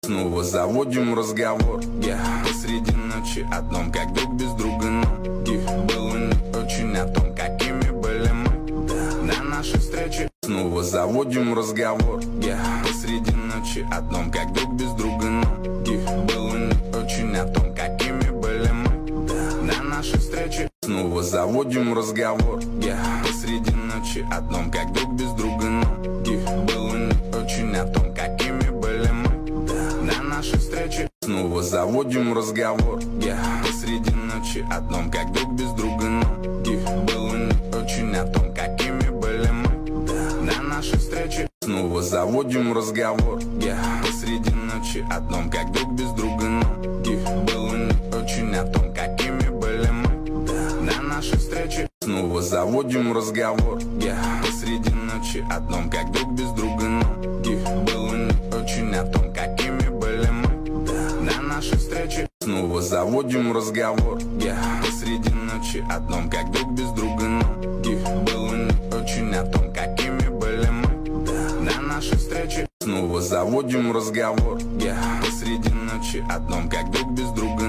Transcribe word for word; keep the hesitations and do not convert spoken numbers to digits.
Снова заводим разговор, я yeah. Посреди ночи о том, как друг без друга, но yeah. Было не очень о том, какими были мы, да. На нашей встрече снова заводим разговор, я yeah. Посреди ночи о том, как друг без друга, но yeah. Было не очень о том, какими были мы, да. На нашей встрече снова заводим разговор, я yeah. Посреди ночи о том, как друг без друга, но yeah. Было не очень о том, какими были мы, да. На нашей встрече снова заводим разговор, я yeah. Посреди ночи о том, как друг без друга, но yeah. Было не очень о том, какими были мы, да. На нашей встрече снова заводим разговор, я yeah. Посреди ночи о том, как друг без друга, но yeah. Было не очень о том, какими были мы, да. На нашей встрече снова заводим разговор, я yeah. Посреди ночи о том, как друг без друга, но yeah. Было не очень о том, какими были мы, да. На нашей встрече снова заводим разговор, я yeah. Посреди ночи о том, как друг без друга, но yeah. Было не очень о том, какими были мы, да. На нашей встрече снова заводим разговор, я yeah. Посреди ночи о том, как друг без друга.